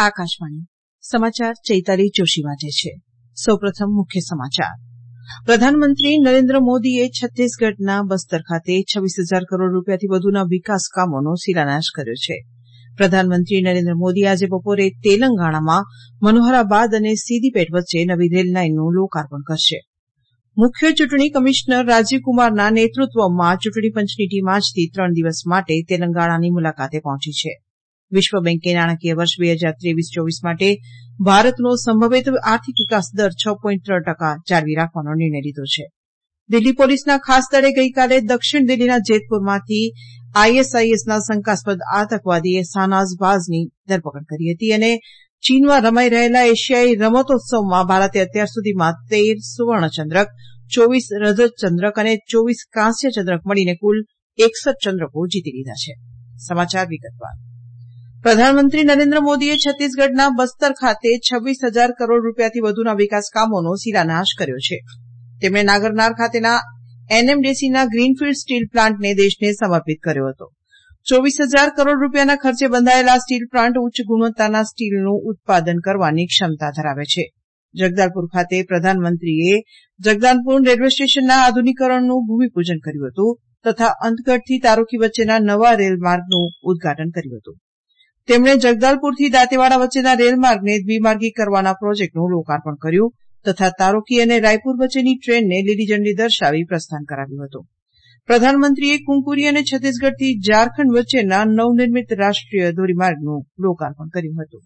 આકાશવાણી સમાચાર ચૈતાલી જોશી વાંચે છે. સૌપ્રથમ મુખ્ય સમાચાર. પ્રધાનમંત્રી નરેન્દ્ર મોદીએ છત્તીસગઢના બસ્તર ખાતે 26,000 કરોડ રૂપિયાથી વધુના વિકાસ કામોનો શિલાન્યાસ કર્યો છે. પ્રધાનમંત્રી નરેન્દ્ર મોદી આજે બપોરે તેલંગાણામાં મનોહરાબાદ અને સિદીપેટ વચ્ચે નવી રેલ લાઇનનું લોકાર્પણ કરશે. મુખ્ય ચૂંટણી કમિશનર રાજીવકુમારના નેતૃત્વમાં ચૂંટણી પંચની ટીમ આજથી 3 દિવસ માટે તેલંગાણાની મુલાકાતે પહોંચી છે. વિશ્વ બેંકે નાણાકીય વર્ષ 2023-24 માટે ભારતનો સંભવિત આર્થિક વિકાસ દર 6.3% જાળવી રાખવાનો નિર્ણય લીધો છે. દિલ્હી પોલીસના ખાસ દળે ગઈકાલે દક્ષિણ દિલ્હીના જેતપુરમાંથી આઈએસઆઈએસના શંકાસ્પદ આતંકવાદી શાહનવાઝ બાઝની ધરપકડ કરી હતી અને ચીનમાં રમાઈ રહેલા એશિયાઈ રમતોત્સવમાં ભારતે અત્યાર સુધીમાં 13 સુવર્ણચંદ્રક, 24 રજતચંદ્રક અને 24 કાંસ્ય ચંદ્રક મળીને કુલ 61 ચંદ્રકો જીતી લીધા છે. સમાચાર વિગતવાર. પ્રધાનમંત્રી નરેન્દ્ર મોદીએ છત્તીસગઢના બસ્તર ખાતે 26,000 કરોડ રૂપિયાથી વધુના વિકાસ કામોનો શિલાન્યાસ કર્યો છે. તેમણે નાગરનાર ખાતેના એનએમડીસીના ગ્રીનફિલ્ડ સ્ટીલ પ્લાન્ટને દેશને સમર્પિત કર્યો હતો. 24,000 કરોડ રૂપિયાના ખર્ચે બંધાયેલા સ્ટીલ પ્લાન્ટ ઉચ્ચ ગુણવત્તાના સ્ટીલનું ઉત્પાદન કરવાની ક્ષમતા ધરાવે છે. જગદાલપુર ખાતે પ્રધાનમંત્રીએ જગદાલપુર રેલવે સ્ટેશનના આધુનિકીકરણનું ભૂમિપૂજન કર્યું હતું તથા અંતગઢથી તારોકી વચ્ચેના નવા રેલમાર્ગનું ઉદઘાટન કર્યું હતું. તેમણે જગદાલપુરથી દાંતેવાડા વચ્ચેના રેલમાર્ગને દ્વિમાર્ગી કરવાના પ્રોજેક્ટનું લોકાર્પણ કર્યું તથા તારોકી અને રાયપુર વચ્ચેની ટ્રેનને લીલી ઝંડી દર્શાવી પ્રસ્થાન કરાવ્યું હતું. પ્રધાનમંત્રીએ કુંકુરી અને છત્તીસગઢથી ઝારખંડ વચ્ચેના નવનિર્મિત રાષ્ટ્રીય ધોરીમાર્ગનું લોકાર્પણ કર્યું હતું.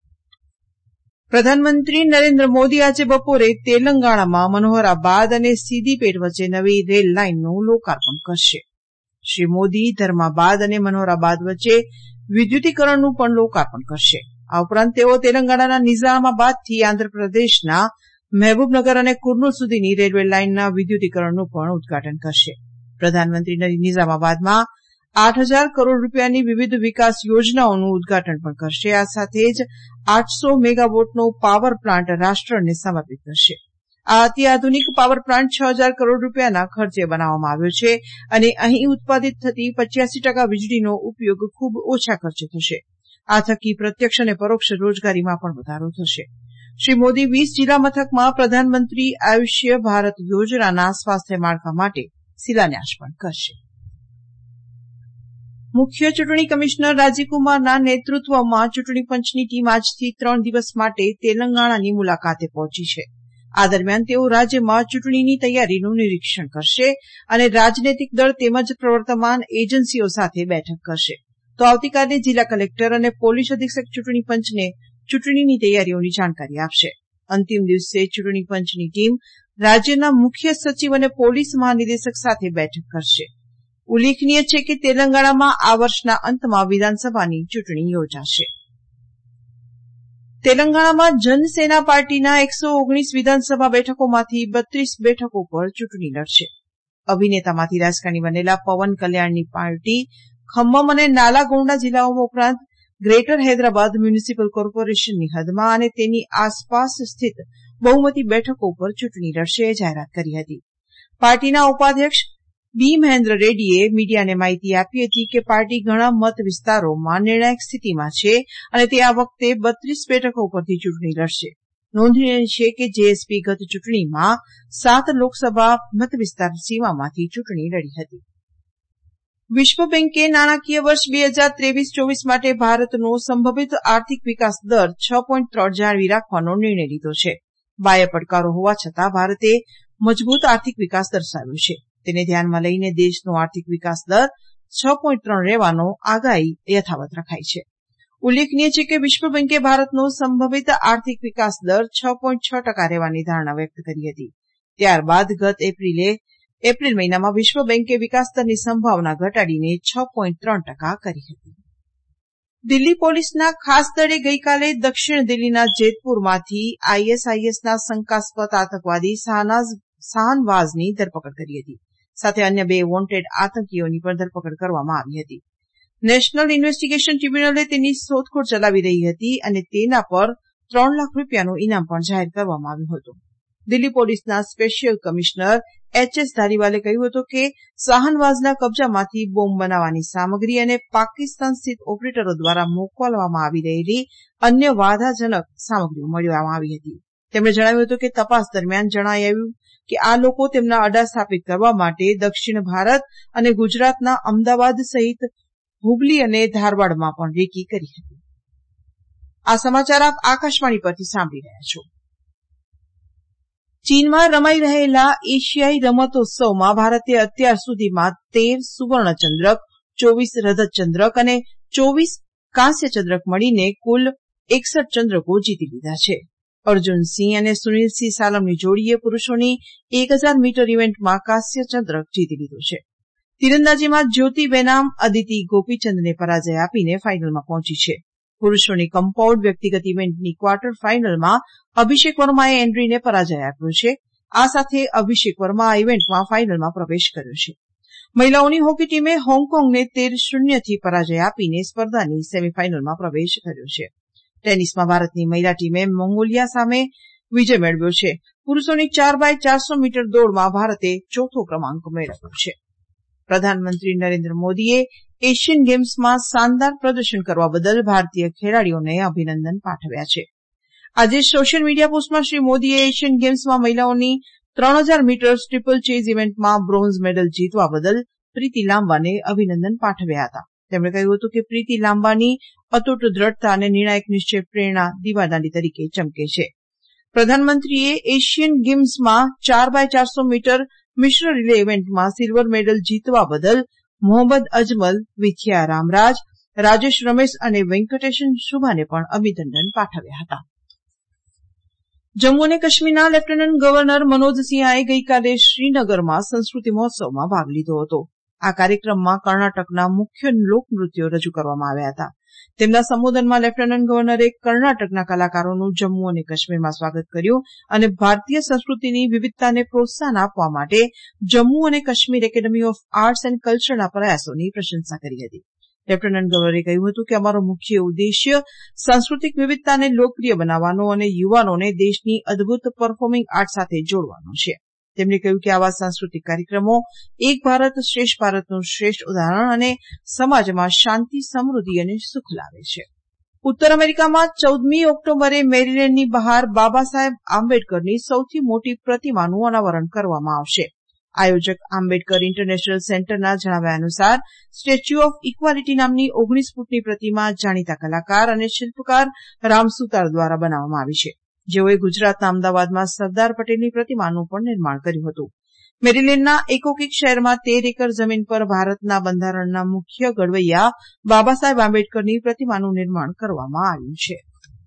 પ્રધાનમંત્રી નરેન્દ્ર મોદી આજે બપોરે તેલંગાણામાં મનોહરાબાદ અને સિદીપેટ વચ્ચે નવી રેલ લાઇનનું લોકાર્પણ કરશે. શ્રી મોદી ધર્માબાદ અને મનોહરાબાદ વચ્ચે વિદ્યુતીકરણનું પણ લોકાર્પણ કરશે. આ ઉપરાંત તેઓ તેલંગાણાના નિઝામાબાદથી આંધ્રપ્રદેશના મહેબૂબનગર અને કુર્નૂલ સુધીની રેલવે લાઇનના વિદ્યુતીકરણનું પણ ઉદઘાટન કરશે. પ્રધાનમંત્રી નિઝામાબાદમાં 8,000 કરોડ રૂપિયાની વિવિધ વિકાસ યોજનાઓનું ઉદઘાટન પણ કરશે. આ સાથે જ 800 મેગાવોટનો પાવર પ્લાન્ટ રાષ્ટ્રને સમર્પિત કરશે. આ અત્યાધુનિક પાવર પ્લાન્ટ 6,000 કરોડ રૂપિયાના ખર્ચે બનાવવામાં આવ્યો છે અને અહીં ઉત્પાદિત થતી 85% વીજળીનો ઉપયોગ ખૂબ ઓછા ખર્ચે થશે. આ થકી પ્રત્યક્ષ અને પરોક્ષ રોજગારીમાં પણ વધારો થશે. શ્રી મોદી 20 જિલ્લા મથકમાં પ્રધાનમંત્રી આયુષ્ય ભારત યોજનાના સ્વાસ્થ્ય માળખા માટે શિલાન્યાસ પણ કરશે. મુખ્ય ચૂંટણી કમિશનર રાજીવકુમારના નેતૃત્વમાં ચૂંટણી પંચની ટીમ આજથી 3 દિવસ માટે તેલંગાણાની મુલાકાતે પહોંચી છે. આ દરમિયાન તેઓ રાજ્યમાં ચૂંટણીની તૈયારીનું નિરીક્ષણ કરશે અને રાજનૈતિક દળ તેમજ પ્રવર્તમાન એજન્સીઓ સાથે બેઠક કરશે. તો આવતીકાલે જિલ્લા કલેક્ટર અને પોલીસ અધિક્ષક ચૂંટણી પંચને ચૂંટણીની તૈયારીઓની જાણકારી આપશે. અંતિમ દિવસે ચૂંટણી પંચની ટીમ રાજ્યના મુખ્ય સચિવ અને પોલીસ મહાનિદેશક સાથે બેઠક કરશે. ઉલ્લેખનીય છે કે તેલંગાણામાં આ વર્ષના અંતમાં વિધાનસભાની ચૂંટણી યોજાશે. તેલંગાણામાં જનસેના પાર્ટીના 119 વિધાનસભા બેઠકોમાંથી 32 બેઠકો પર ચૂંટણી લડશે. અભિનેતામાંથી રાજકારણી બનેલા પવન કલ્યાણની પાર્ટી ખમ્મમ અને નાલાગોંડા જિલ્લાઓમાં ઉપરાંત ગ્રેટર હૈદરાબાદ મ્યુનિસિપલ કોર્પોરેશનની હદમાં અને તેની આસપાસ સ્થિત બહુમતી બેઠકો પર ચૂંટણી લડશે જાહેરાત કરી હતી. પાર્ટીના ઉપાધ્યક્ષ બી મહેન્દ્ર રેડ્ડીએ મીડિયાને માહિતી આપી હતી કે પાર્ટી ઘણા મત વિસ્તારોમાં નિર્ણાયક સ્થિતિમાં છે અને તે આ વખતે 32 બેઠકો પરથી ચૂંટણી લડશે. નોંધનીય છે કે જેએસપી ગત ચૂંટણીમાં 7 લોકસભા મત વિસ્તાર સીમામાંથી ચૂંટણી લડી હતી. વિશ્વ બેંકે નાણાકીય વર્ષ 2023-24 માટે ભારતનો સંભવિત આર્થિક વિકાસ દર 6.3 જાળવી રાખવાનો નિર્ણય લીધો છે. બાહ્ય પડકારો હોવા છતાં ભારતે મજબૂત આર્થિક વિકાસ દર્શાવ્યો છે. તેને ધ્યાનમાં લઈને દેશનો આર્થિક વિકાસ દર 6.3 રહેવાનો આગાહી યથાવત રખાઈ છે. ઉલ્લેખનીય છે કે વિશ્વ બેંકે ભારતનો સંભવિત આર્થિક વિકાસ દર 6.6% રહેવાની ધારણા વ્યક્ત કરી હતી. ત્યારબાદ ગત એપ્રિલ મહિનામાં વિશ્વ બેંકે વિકાસ દરની સંભાવના ઘટાડીને 6.3% કરી હતી. દિલ્હી પોલીસના ખાસ દળે ગઈકાલે દક્ષિણ દિલ્હીના જેતપુરમાંથી આઈએસઆઈએસના શંકાસ્પદ આતંકવાદી શાહનવાઝની ધરપકડ કરી હતી. સાથે અન્ય 2 વોન્ટેડ આતંકીઓની પણ ધરપકડ કરવામાં આવી હતી. નેશનલ ઇન્વેસ્ટિગેશન ટ્રિબ્યુનલે તેની શોધખોળ ચલાવી રહી હતી અને તેના પર 3 લાખ રૂપિયાનું ઇનામ પણ જાહેર કરવામાં આવ્યું હતું. દિલ્હી પોલીસના સ્પેશિયલ કમિશનર એચ.એસ. ધારીવાલે કહ્યું હતું કે શાહનવાઝના કબજામાંથી બોમ્બ બનાવવાની સામગ્રી અને પાકિસ્તાન સ્થિત ઓપરેટરો દ્વારા મોકલવામાં આવી રહેલી અન્ય વાધાજનક સામગ્રીઓ મળવામાં આવી હતી. તેમણે જણાવ્યું હતું કે તપાસ દરમિયાન જણાયું કે આ લોકો તેમના અડ્ડા સ્થાપિત કરવા માટે દક્ષિણ ભારત અને ગુજરાતના અમદાવાદ સહિત હુબલી અને ધારવાડમાં પણ રેકી કરી હતી. આ સમાચાર આપ આકાશવાણી પરથી સાંભળી રહ્યા છો. ચીનમાં રમાઈ રહેલા એશિયાઈ રમતોત્સવમાં ભારતે અત્યાર સુધીમાં 13 સુવર્ણચંદ્રક, 24 રજતચંદ્રક અને 24 કાંસ્યચંદ્રક મળીને કુલ 61 ચંદ્રકો જીતી લીધા છે. અર્જુન સિંહ અને સુનિલ સિંહ સાલમની જોડીએ પુરૂષોની 1000 મીટર ઇવેન્ટમાં કાંસ્યચંદ્રક જીતી લીધો છે. તીરંદાજીમાં જ્યોતિ બેનામ અદિતિ ગોપીચંદને પરાજય આપીને ફાઇનલમાં પહોંચી છે. પુરૂષોની કમ્પાઉન્ડ વ્યક્તિગત ઇવેન્ટની ક્વાર્ટર ફાઇનલમાં અભિષેક વર્માએ એન્ડ્રીને પરાજય આપ્યો છે. આ સાથે અભિષેક વર્મા આ ઇવેન્ટમાં ફાઇનલમાં પ્રવેશ કર્યો છે. મહિલાઓની હોકી ટીમે હોંગકોંગને 13-0થી પરાજય આપીને સ્પર્ધાની સેમીફાઇનલમાં પ્રવેશ કર્યો છે. ટેનિસમાં ભારતની મહિલા ટીમે મોંગોલિયા સામે વિજય મેળવ્યો છે. પુરૂષોની 4x400 મીટર દોડમાં ભારતે ચોથો ક્રમાંક મેળવ્યો છે. પ્રધાનમંત્રી નરેન્દ્ર મોદીએ એશિયન ગેમ્સમાં શાનદાર પ્રદર્શન કરવા બદલ ભારતીય ખેલાડીઓને અભિનંદન પાઠવ્યા છે. આજે સોશિયલ મીડિયા પોસ્ટમાં શ્રી મોદીએ એશિયન ગેમ્સમાં મહિલાઓની 3000 મીટર ટ્રિપલ ચેઝ ઇવેન્ટમાં બ્રોન્ઝ મેડલ જીતવા બદલ પ્રીતિ લાંબાને અભિનંદન પાઠવ્યા હતા. તેમણે કહ્યું હતું કે પ્રીતિ લાંબાની અતૂટ દ્રઢતા અને નિર્ણાયક નિશ્ચય પ્રેરણા દીવાદાંડી તરીકે ચમકે છે. પ્રધાનમંત્રીએ એશિયન ગેમ્સમાં 4x400 મીટર મિશ્ર રિલે ઇવેન્ટમાં સિલ્વર મેડલ જીતવા બદલ મોહમ્મદ અજમલ, વિથિયા રામરાજ, રાજેશ રમેશ અને વેંકટેશન શુભાને પણ અભિનંદન પાઠવ્યા હતા. જમ્મુ અને કાશ્મીરના લેફ્ટનન્ટ ગવર્નર મનોજ સિંહાએ ગઈકાલે શ્રીનગરમાં સંસ્કૃતિ મહોત્સવમાં ભાગ લીધો હતો. આ કાર્યક્રમમાં કર્ણાટકના મુખ્ય લોકનૃત્યો રજૂ કરવામાં આવ્યા હતા. તેમના સંબોધનમાં લેફ્ટનન્ટ ગવર્નરે કર્ણાટકના કલાકારોનું જમ્મુ અને કાશ્મીરમાં સ્વાગત કર્યું અને ભારતીય સંસ્કૃતિની વિવિધતાને પ્રોત્સાહન આપવા માટે જમ્મુ અને Kashmir academy of arts and કલ્ચરના પ્રયાસોની પ્રશંસા કરી હતી. લેફ્ટનન્ટ ગવર્નરે કહ્યું હતું કે અમારો મુખ્ય ઉદ્દેશ્ય સાંસ્કૃતિક વિવિધતાને લોકપ્રિય બનાવવાનો અને યુવાનોને દેશની અદભુત પરફોર્મિંગ આર્ટ સાથે જોડવાનો છે. તેમણે કહ્યું કે આવા સાંસ્કૃતિક કાર્યક્રમો એક ભારત શ્રેષ્ઠ ભારતનું શ્રેષ્ઠ ઉદાહરણ અને સમાજમાં શાંતિ, સમૃદ્ધિ અને સુખ લાવે છે. ઉત્તર અમેરિકામાં 14મી ઓક્ટોબરે મેરીલેન્ડની બહાર બાબા સાહેબ આંબેડકરની સૌથી મોટી પ્રતિમાનું અનાવરણ કરવામાં આવશે. આયોજક આંબેડકર ઇન્ટરનેશનલ સેન્ટરના જણાવ્યા અનુસાર સ્ટેચ્યુ ઓફ ઇક્વાલિટી નામની 19 ફૂટની પ્રતિમા જાણીતા કલાકાર અને શિલ્પકાર રામ સુતાર દ્વારા બનાવવામાં આવી છે, જેઓએ ગુજરાતના અમદાવાદમાં સરદાર પટેલની પ્રતિમાનું પણ નિર્માણ કર્યું હતું. મેરીલેન્ડના એકોકિક શહેરમાં 13 એકર જમીન પર ભારતના બંધારણના મુખ્ય ઘડવૈયા બાબા સાહેબ આંબેડકરની પ્રતિમાનું નિર્માણ કરવામાં આવ્યું છે.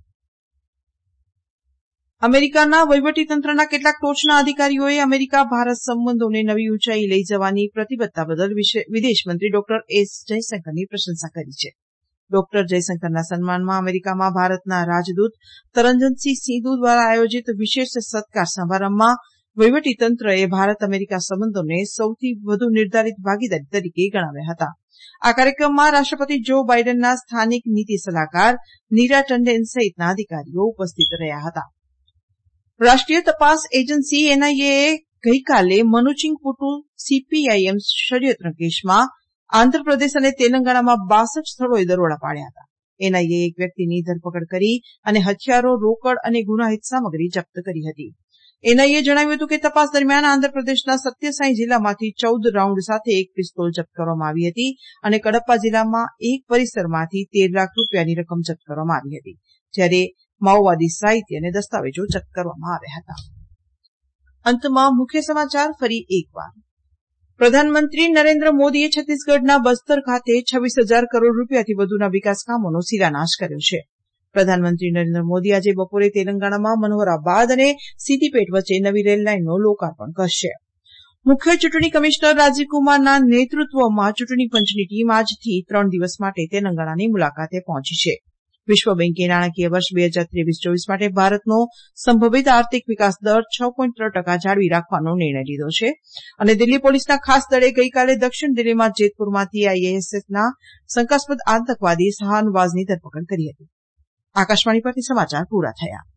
અમેરિકાના વહીવટીતંત્રના કેટલાક ટોચના અધિકારીઓએ અમેરિકા ભારત સંબંધોને નવી ઊંચાઈ લઈ જવાની પ્રતિબદ્ધતા બદલ વિદેશમંત્રી ડોક્ટર એસ જયશંકરની પ્રશંસા કરી છે. ડોક્ટર જયશંકરના સન્માનમાં અમેરિકામાં ભારતના રાજદૂત તરંજનસિંહ સિંધુ દ્વારા આયોજિત વિશેષ સત્કાર સમારંભમાં વહીવટીતંત્રએ ભારત અમેરિકા સંબંધોને સૌથી વધુ નિર્ધારિત ભાગીદારી તરીકે ગણાવ્યા હતા. આ કાર્યક્રમમાં રાષ્ટ્રપતિ જો બાઇડનના સ્થાનિક નીતિ સલાહકાર નીરા ટંડન સહિતના અધિકારીઓ ઉપસ્થિત રહ્યા હતા. રાષ્ટ્રીય તપાસ એજન્સી એનઆઈએએ ગઈકાલે મનુચિંગપુટુ સીપીઆઈએમ ષડયંત્ર કેસમાં આંધ્રપ્રદેશ અને તેલંગાણામાં 62 સ્થળોએ દરોડા પાડ્યા હતા. એનઆઈએ એક વ્યક્તિની ધરપકડ કરી અને હથિયારો, રોકડ અને ગુનાહિત સામગ્રી જપ્ત કરી હતી. એનઆઈએ જણાવ્યું હતું કે તપાસ દરમિયાન આંધ્રપ્રદેશના સત્યસાઈ જિલ્લામાંથી 14 રાઉન્ડ સાથે એક પિસ્તોલ જપ્ત કરવામાં આવી હતી અને કડપ્પા જિલ્લામાં એક પરિસરમાંથી 13 લાખ રૂપિયાની રકમ જપ્ત કરવામાં આવી હતી, જ્યારે માઓવાદી સાહિત્ય અને દસ્તાવેજો જપ્ત કરવામાં આવ્યા હતા. અંતમાં મુખ્ય સમાચાર ફરી એકવાર. પ્રધાનમંત્રી નરેન્દ્ર મોદીએ છત્તીસગઢના બસ્તર ખાતે 26,000 કરોડ રૂપિયાથી વધુના વિકાસ કામોનો શિલાન્યાસ કર્યો છે. પ્રધાનમંત્રી નરેન્દ્ર મોદી આજે બપોરે તેલંગાણામાં મનોહરાબાદ અને સિદ્દીપેટ વચ્ચે નવી રેલ લાઇનનું લોકાર્પણ કરશે. મુખ્ય ચૂંટણી કમિશનર રાજીવકુમારના નેતૃત્વમાં ચૂંટણી પંચની ટીમ આજથી 3 દિવસ માટે તેલંગાણાની મુલાકાતે પહોંચી છે. વિશ્વ બેંકે નાણાકીય વર્ષ 2023-24 માટે ભારતનો સંભવિત આર્થિક વિકાસ દર 6.3% જાળવી રાખવાનો નિર્ણય લીધો છે અને દિલ્હી પોલીસના ખાસ દળે ગઈકાલે દક્ષિણ દિલ્હીમાં જેતપુરમાંથી આઈએસએસના શંકાસ્પદ આતંકવાદી શાહનવાઝની ધરપકડ કરી હતી. આકાશવાણી પરથી સમાચાર પૂરા થયા.